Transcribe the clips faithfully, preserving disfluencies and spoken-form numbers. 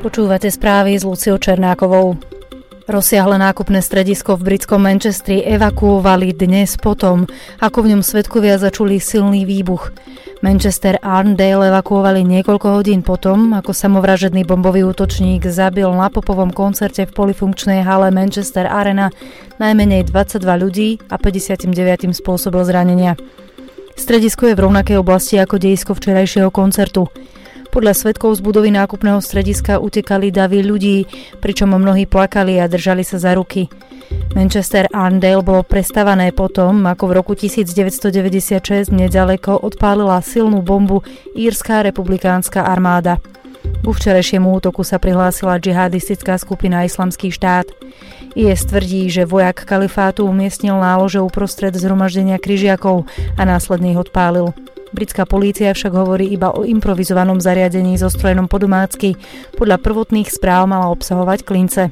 Počúvate správy s Luciou Černákovou. Rozsiahle nákupné stredisko v britskom Manchestri evakuovali dnes potom, ako v ňom svedkovia začuli silný výbuch. Manchester Arndale evakuovali niekoľko hodín potom, ako samovražedný bombový útočník zabil na popovom koncerte v polifunkčnej hale Manchester Arena najmenej dvadsaťdva ľudí a päťdesiatdeväť spôsobil zranenia. Stredisko je v rovnakej oblasti ako dejisko včerajšieho koncertu. Podľa svedkov z budovy nákupného strediska utekali davy ľudí, pričom mnohí plakali a držali sa za ruky. Manchester Arndale bolo prestavané potom, ako v roku devätnásťstodeväťdesiatšesť nedaleko odpálila silnú bombu írska republikánska armáda. Ku včerajšiemu útoku sa prihlásila džihadistická skupina Islamský štát. í es tvrdí, že vojak kalifátu umiestnil nálože uprostred zhromaždenia križiakov a následne ich odpálil. Britská polícia však hovorí iba o improvizovanom zariadení zostrojenom po domácky. Podľa prvotných správ mala obsahovať klince.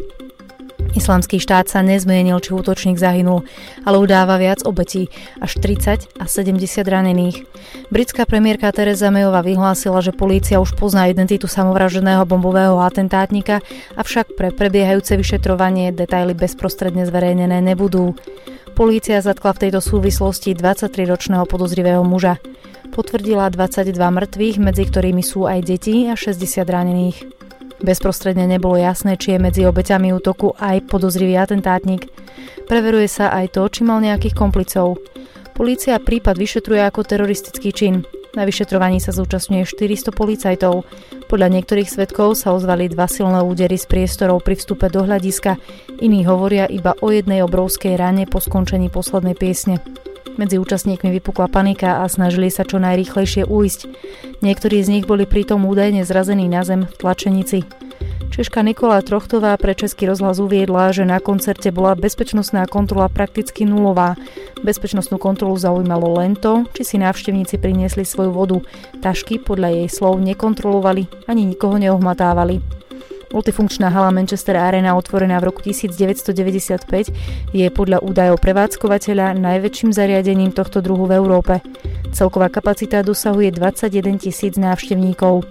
Islamský štát sa nezmienil, či útočník zahynul, ale udáva viac obetí, až tridsať a sedemdesiat ranených. Britská premiérka Theresa Mayová vyhlásila, že polícia už pozná identitu samovražedného bombového atentátnika, avšak pre prebiehajúce vyšetrovanie detaily bezprostredne zverejnené nebudú. Polícia zatkla v tejto súvislosti dvadsaťtriročného podozrivého muža. Potvrdila dvadsaťdva mŕtvych, medzi ktorými sú aj deti a šesťdesiat ranených. Bezprostredne nebolo jasné, či je medzi obeťami útoku aj podozrivý atentátnik. Preveruje sa aj to, či mal nejakých komplicov. Polícia prípad vyšetruje ako teroristický čin. Na vyšetrovaní sa zúčastňuje štyristo policajtov. Podľa niektorých svedkov sa ozvali dva silné údery z priestorov pri vstupe do hľadiska. Iní hovoria iba o jednej obrovskej rane po skončení poslednej piesne. Medzi účastníkmi vypukla panika a snažili sa čo najrýchlejšie újsť. Niektorí z nich boli pritom údajne zrazení na zem v tlačenici. Češka Nikola Trochtová pre Český rozhlas uviedla, že na koncerte bola bezpečnostná kontrola prakticky nulová. Bezpečnostnú kontrolu zaujímalo len to, či si návštevníci priniesli svoju vodu. Tašky podľa jej slov nekontrolovali ani nikoho neohmatávali. Multifunkčná hala Manchester Arena, otvorená v roku devätnásťstodeväťdesiatpäť, je podľa údajov prevádzkovateľa najväčším zariadením tohto druhu v Európe. Celková kapacita dosahuje dvadsaťjeden tisíc návštevníkov.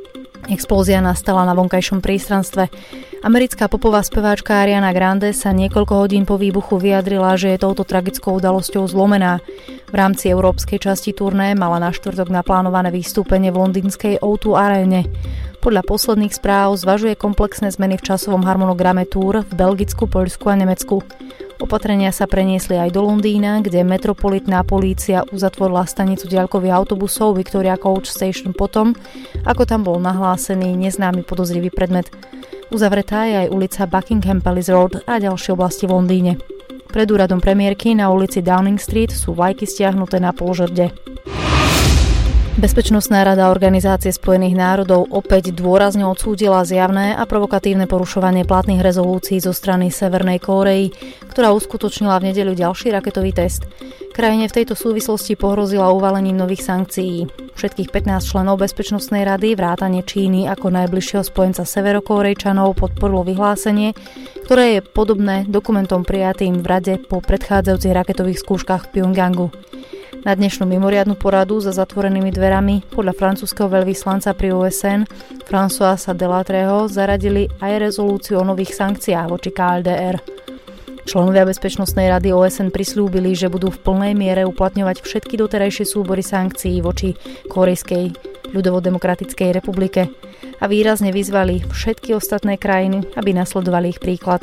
Explózia nastala na vonkajšom priestranstve. Americká popová speváčka Ariana Grande sa niekoľko hodín po výbuchu vyjadrila, že je touto tragickou udalosťou zlomená. V rámci európskej časti turné mala na štvrtok naplánované vystúpenie v londýnskej ó dva aréne. Podľa posledných správ zvažuje komplexné zmeny v časovom harmonograme túr v Belgicku, Poľsku a Nemecku. Opatrenia sa preniesli aj do Londýna, kde metropolitná polícia uzatvorila stanicu diaľkových autobusov Victoria Coach Station potom, ako tam bol nahlásený neznámy podozrivý predmet. Uzavretá je aj ulica Buckingham Palace Road a ďalšie oblasti v Londýne. Pred úradom premiérky na ulici Downing Street sú vlajky stiahnuté na polžrde. Bezpečnostná rada Organizácie spojených národov opäť dôrazne odsúdila zjavné a provokatívne porušovanie platných rezolúcií zo strany Severnej Kórey, ktorá uskutočnila v nedeľu ďalší raketový test. Krajine v tejto súvislosti pohrozila uvalením nových sankcií. Všetkých pätnásť členov Bezpečnostnej rady vrátane Číny ako najbližšieho spojenca Severokórejčanov podporilo vyhlásenie, ktoré je podobné dokumentom prijatým v rade po predchádzajúcich raketových skúškach v Pyongyangu. Na dnešnú mimoriadnu poradu za zatvorenými dverami podľa francúzskeho veľvyslanca pri ó es en Françoisa Delatreho zaradili aj rezolúciu o nových sankciách voči ká el dé er. Členovia Bezpečnostnej rady ó es en prisľúbili, že budú v plnej miere uplatňovať všetky doterajšie súbory sankcií voči Kórejskej ľudovo-demokratickej republike a výrazne vyzvali všetky ostatné krajiny, aby nasledovali ich príklad.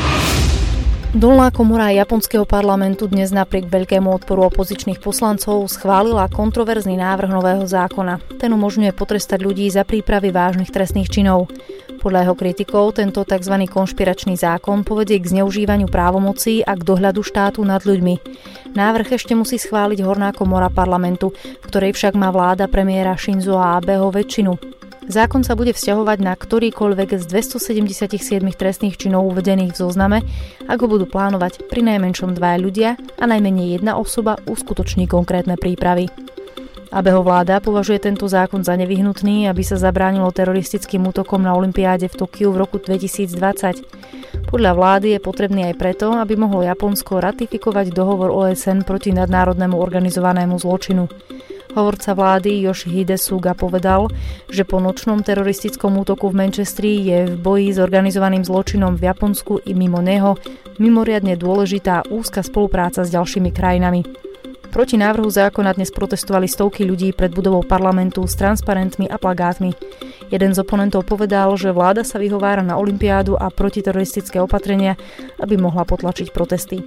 Dolná komora japonského parlamentu dnes napriek veľkému odporu opozičných poslancov schválila kontroverzný návrh nového zákona. Ten umožňuje potrestať ľudí za prípravy vážnych trestných činov. Podľa jeho kritikov tento tzv. Konšpiračný zákon povedie k zneužívaniu právomocí a k dohľadu štátu nad ľuďmi. Návrh ešte musí schváliť horná komora parlamentu, v ktorej však má vláda premiéra Shinzo Abeho väčšinu. Zákon sa bude vzťahovať na ktorýkoľvek z dvestosedemdesiatsedem trestných činov uvedených v zozname, ak ho budú plánovať pri najmenšom dvaja ľudia a najmenej jedna osoba uskutoční konkrétne prípravy. Abeho vláda považuje tento zákon za nevyhnutný, aby sa zabránilo teroristickým útokom na olympiáde v Tokiu v roku dvetisícdvadsať. Podľa vlády je potrebný aj preto, aby mohlo Japonsko ratifikovať dohovor ó es en proti nadnárodnému organizovanému zločinu. Hovorca vlády Yoshihide Suga povedal, že po nočnom teroristickom útoku v Manchestri je v boji s organizovaným zločinom v Japonsku i mimo neho mimoriadne dôležitá úzka spolupráca s ďalšími krajinami. Proti návrhu zákona dnes protestovali stovky ľudí pred budovou parlamentu s transparentmi a plagátmi. Jeden z oponentov povedal, že vláda sa vyhovára na olympiádu a protiteroristické opatrenia, aby mohla potlačiť protesty.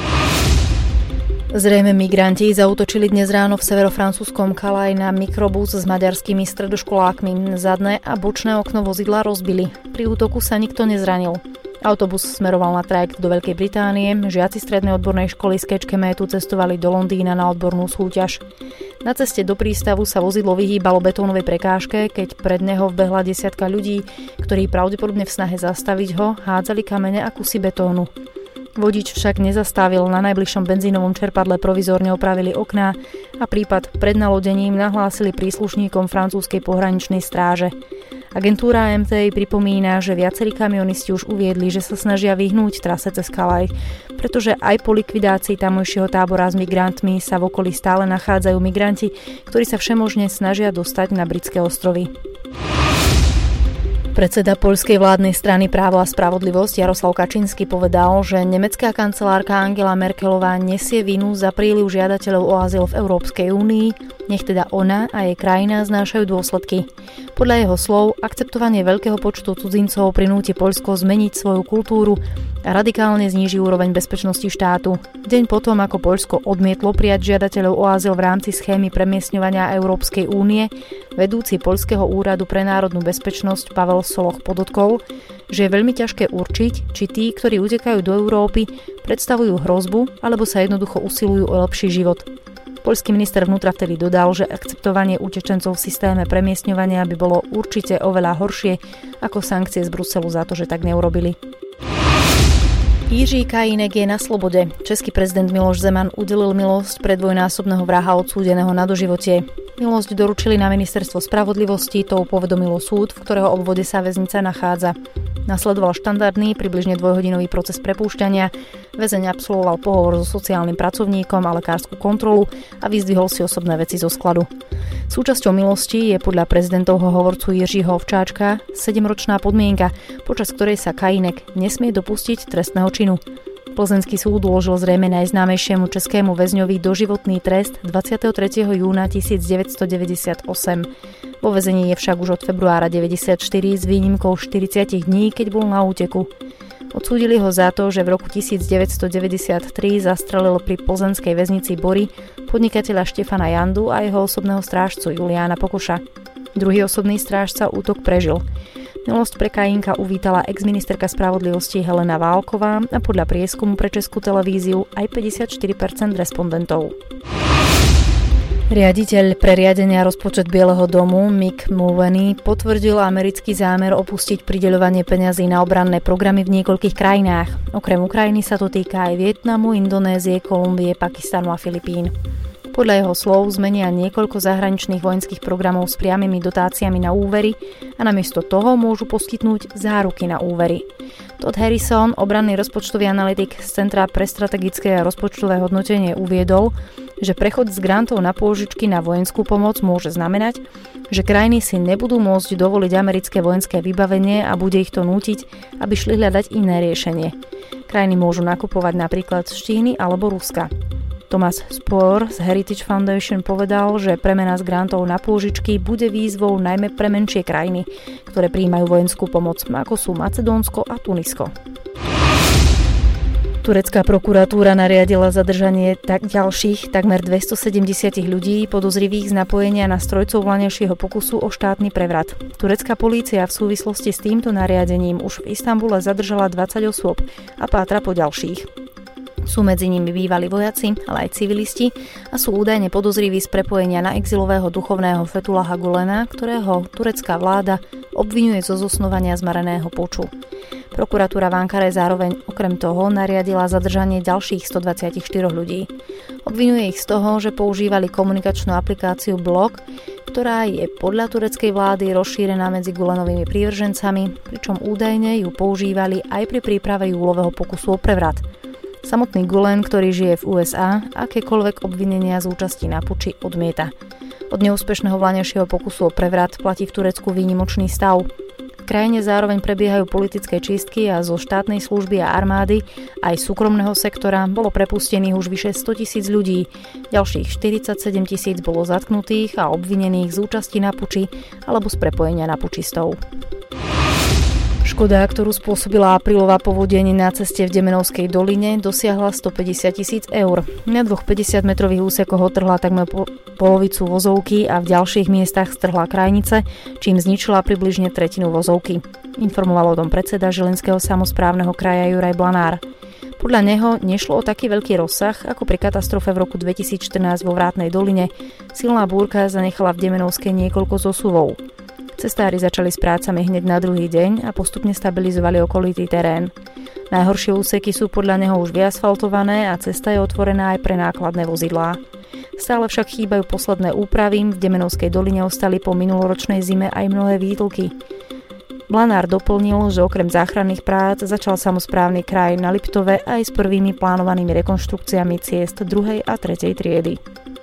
Zrejme migranti zaútočili dnes ráno v severofrancúzskom Calais na mikrobus s maďarskými stredoškolákmi. Zadné a bočné okno vozidla rozbili. Pri útoku sa nikto nezranil. Autobus smeroval na trajekt do Veľkej Británie, žiaci strednej odbornej školy z Kečkemétu cestovali do Londýna na odbornú súťaž. Na ceste do prístavu sa vozidlo vyhýbalo betónovej prekážke, keď pred neho vbehla desiatka ľudí, ktorí pravdepodobne v snahe zastaviť ho hádzali kamene a kusy betónu. Vodič však nezastavil, na najbližšom benzínovom čerpadle provizórne opravili okná a prípad pred nalodením nahlásili príslušníkom francúzskej pohraničnej stráže. Agentúra em té í pripomína, že viacerí kamionisti už uviedli, že sa snažia vyhnúť trase cez Calais, pretože aj po likvidácii tamojšieho tábora s migrantmi sa v okolí stále nachádzajú migranti, ktorí sa všemožne snažia dostať na britské ostrovy. Predseda poľskej vládnej strany Právo a spravodlivosť Jarosław Kaczyński povedal, že nemecká kancelárka Angela Merkelová nesie vinu za príliv žiadateľov o azyl v Európskej únii, nech teda ona a jej krajina znášajú dôsledky. Podľa jeho slov, akceptovanie veľkého počtu cudzincov prinúti Poľsko zmeniť svoju kultúru a radikálne zníži úroveň bezpečnosti štátu. Deň potom, ako Poľsko odmietlo prijať žiadateľov o azyl v rámci schémy premiestňovania Európskej únie, vedúci Poľského úradu pre národnú bezpečnosť Pavel Soloch podotkol, že je veľmi ťažké určiť, či tí, ktorí utekajú do Európy, predstavujú hrozbu alebo sa jednoducho usilujú o lepší život. Poľský minister vnútra vtedy dodal, že akceptovanie utečencov v systéme premiestňovania by bolo určite oveľa horšie ako sankcie z Bruselu za to, že tak neurobili. Jiří Kajínek je na slobode. Český prezident Miloš Zeman udelil milosť pre dvojnásobného vraha odsúdeného na doživotie. Milosť doručili na ministerstvo spravodlivosti, to povedomilo súd, v ktorého obvode sa väznica nachádza. Nasledoval štandardný, približne dvojhodinový proces prepúšťania. Väzeň absolvoval pohovor so sociálnym pracovníkom a lekárskú kontrolu a vyzdvihol si osobné veci zo skladu. Súčasťou milosti je podľa prezidentovho hovorcu Jiřího Ovčáčka sedemročná podmienka, počas ktorej sa Kajínek nesmie dopustiť trestného činu. Plzeňský súd uložil zrejme najznámejšiemu českému väzňovi doživotný trest dvadsiateho tretieho júna tisícdeväťstodeväťdesiatosem. Vo väzení je však už od februára deväťdesiatštyri s výnimkou štyridsať dní, keď bol na úteku. Odsúdili ho za to, že v roku tisícdeväťstodeväťdesiattri zastrelil pri plzeňskej väznici Bory podnikateľa Štefana Jandu a jeho osobného strážcu Juliána Pokoša. Druhý osobný strážca útok prežil. Milosť pre Kajínka uvítala exministerka spravodlivosti Helena Válková a podľa prieskumu pre Českú televíziu aj päťdesiatštyri percent respondentov. Riaditeľ pre riadenie a rozpočet Bieleho domu Mick Mulvaney potvrdil americký zámer opustiť prideľovanie peňazí na obranné programy v niekoľkých krajinách. Okrem Ukrajiny sa to týka aj Vietnamu, Indonézie, Kolumbie, Pakistanu a Filipín. Podľa jeho slov zmenia niekoľko zahraničných vojenských programov s priamymi dotáciami na úvery a namiesto toho môžu poskytnúť záruky na úvery. Todd Harrison, obranný rozpočtový analytik z Centra pre strategické a rozpočtové hodnotenie, uviedol, že prechod z grantov na pôžičky na vojenskú pomoc môže znamenať, že krajiny si nebudú môcť dovoliť americké vojenské vybavenie a bude ich to nútiť, aby šli hľadať iné riešenie. Krajiny môžu nakupovať napríklad z Číny alebo Ruska. Thomas Spohr z Heritage Foundation povedal, že premena z grantov na pôžičky bude výzvou najmä pre menšie krajiny, ktoré prijímajú vojenskú pomoc, ako sú Macedónsko a Tunisko. Turecká prokuratúra nariadila zadržanie tak ďalších takmer dvestosedemdesiat ľudí podozrivých z napojenia na strojcov vlaňajšieho pokusu o štátny prevrat. Turecká polícia v súvislosti s týmto nariadením už v Istanbule zadržala dvadsať osôb a pátra po ďalších. Sú medzi nimi bývalí vojaci, ale aj civilisti a sú údajne podozriví z prepojenia na exilového duchovného Fethullaha Gülena, ktorého turecká vláda obviňuje zo zosnovania zmareného puču. Prokuratúra v Ankare zároveň okrem toho nariadila zadržanie ďalších stodvadsaťštyri ľudí. Obviňuje ich z toho, že používali komunikačnú aplikáciu Blok, ktorá je podľa tureckej vlády rozšírená medzi Gülenovými prívržencami, pričom údajne ju používali aj pri príprave júlového pokusu o prevrat. Samotný Gülen, ktorý žije v ú es á, akékoľvek obvinenia z účasti na puči odmieta. Od neúspešného vlaňajšieho pokusu o prevrat platí v Turecku výnimočný stav. V krajine zároveň prebiehajú politické čistky a zo štátnej služby a armády aj súkromného sektora bolo prepustených už vyše sto tisíc ľudí. Ďalších štyridsaťsedem tisíc bolo zatknutých a obvinených z účasti na puči alebo z prepojenia na pučistov. Škoda, ktorú spôsobila aprílová povodeň na ceste v Demenovskej doline, dosiahla stopäťdesiat tisíc eur. Na dvoch päťdesiatmetrových úsekoch otrhla takmer po- polovicu vozovky a v ďalších miestach strhla krajnice, čím zničila približne tretinu vozovky. Informoval o tom predseda Žilinského samosprávneho kraja Juraj Blanár. Podľa neho nešlo o taký veľký rozsah, ako pri katastrofe v roku dvetisícštrnásť vo Vrátnej doline. Silná búrka zanechala v Demenovskej niekoľko zosuvov. Cestári začali s prácami hneď na druhý deň a postupne stabilizovali okolitý terén. Najhoršie úseky sú podľa neho už vyasfaltované a cesta je otvorená aj pre nákladné vozidlá. Stále však chýbajú posledné úpravy, v Demenovskej doline ostali po minuloročnej zime aj mnohé výtlky. Blanár doplnil, že okrem záchranných prác začal samosprávny kraj na Liptove aj s prvými plánovanými rekonštrukciami ciest druhej a tretej triedy.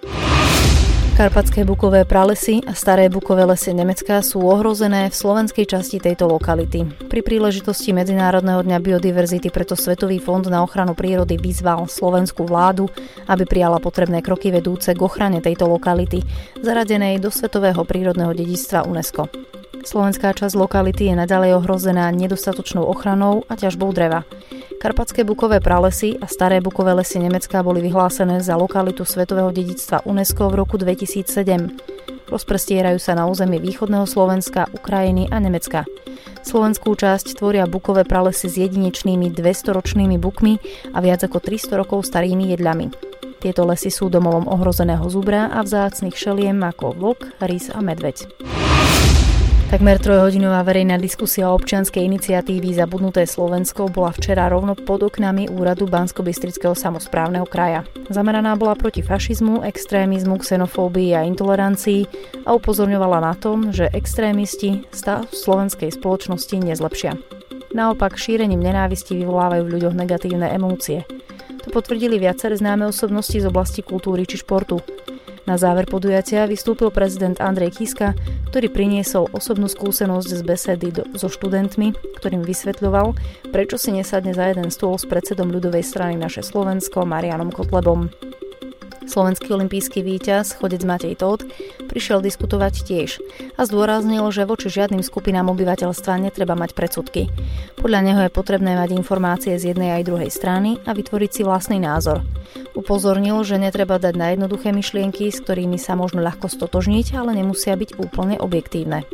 Karpatské bukové pralesy a staré bukové lesy Nemecka sú ohrozené v slovenskej časti tejto lokality. Pri príležitosti Medzinárodného dňa biodiverzity preto Svetový fond na ochranu prírody vyzval slovenskú vládu, aby prijala potrebné kroky vedúce k ochrane tejto lokality, zaradenej do Svetového prírodného dedičstva UNESCO. Slovenská časť lokality je naďalej ohrozená nedostatočnou ochranou a ťažbou dreva. Karpatské bukové pralesy a staré bukové lesy Nemecka boli vyhlásené za lokalitu Svetového dedičstva UNESCO v roku dvetisícsedem. Rozprestierajú sa na území východného Slovenska, Ukrajiny a Nemecka. Slovenskú časť tvoria bukové pralesy s jedinečnými dvestoročnými bukmi a viac ako tristo rokov starými jedľami. Tieto lesy sú domovom ohrozeného zubra a vzácnych šeliem ako vlk, rys a medveď. Takmer trojhodinová verejná diskusia o občianskej iniciatívy Zabudnuté Slovensko bola včera rovno pod oknami úradu Banskobystrického samosprávneho kraja. Zameraná bola proti fašizmu, extrémizmu, xenofóbii a intolerancii a upozorňovala na tom, že extrémisti stav slovenskej spoločnosti nezlepšia. Naopak šírením nenávisti vyvolávajú v ľuďoch negatívne emócie. To potvrdili viaceré známe osobnosti z oblasti kultúry či športu. Na záver podujatia vystúpil prezident Andrej Kiska, ktorý priniesol osobnú skúsenosť z besedy do, so študentmi, ktorým vysvetľoval, prečo si nesadne za jeden stôl s predsedom ľudovej strany Naše Slovensko Marianom Kotlebom. Slovenský olympijský víťaz, chodec Matej Tóth, prišiel diskutovať tiež a zdôraznil, že voči žiadnym skupinám obyvateľstva netreba mať predsudky. Podľa neho je potrebné mať informácie z jednej aj druhej strany a vytvoriť si vlastný názor. Upozornil, že netreba dať na jednoduché myšlienky, s ktorými sa možno ľahko stotožniť, ale nemusia byť úplne objektívne.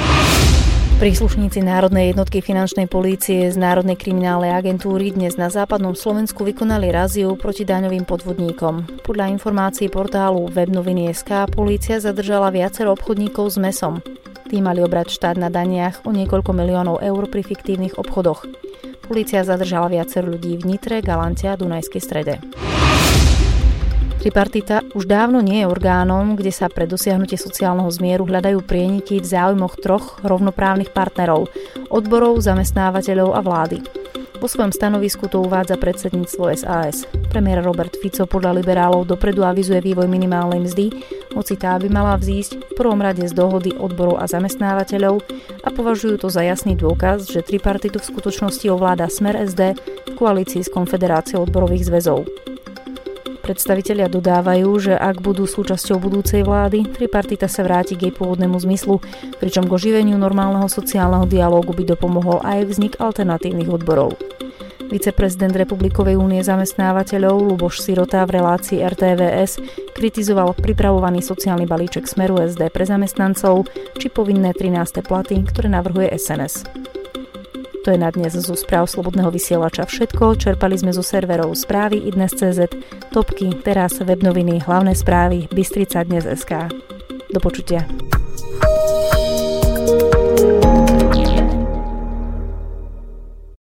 Príslušníci Národnej jednotky finančnej polície z Národnej kriminálnej agentúry dnes na západnom Slovensku vykonali raziu proti daňovým podvodníkom. Podľa informácií portálu webnoviny bodka es ká polícia zadržala viacero obchodníkov s mäsom. Tí mali obrať štát na daniach o niekoľko miliónov eur pri fiktívnych obchodoch. Polícia zadržala viacero ľudí v Nitre, Galante a Dunajskej Strede. Tripartita už dávno nie je orgánom, kde sa pre dosiahnutie sociálneho zmieru hľadajú prieniky v záujmoch troch rovnoprávnych partnerov, odborov, zamestnávateľov a vlády. Po svojom stanovisku to uvádza predsedníctvo es a es. Premiér Robert Fico podľa liberálov dopredu avizuje vývoj minimálnej mzdy, hoci tá by mala vzísť v prvom rade z dohody odborov a zamestnávateľov a považujú to za jasný dôkaz, že tripartitu v skutočnosti ovláda Smer es dé v koalícii s Konfederáciou odborových zväzov. Predstavitelia dodávajú, že ak budú súčasťou budúcej vlády, tripartita sa vráti k jej pôvodnému zmyslu, pričom k oživeniu normálneho sociálneho dialógu by dopomohol aj vznik alternatívnych odborov. Viceprezident Republikovej únie zamestnávateľov Ľuboš Sirota v relácii er té vé es kritizoval pripravovaný sociálny balíček Smeru es dé pre zamestnancov či povinné trináste platy, ktoré navrhuje es en es. To je na dnes zo správ Slobodného vysielača všetko. Čerpali sme zo serverov správy i dnes bodka cé zet, Topky, Teraz, webnoviny, hlavné správy, Bystrica dnes bodka es ká. Do počutia.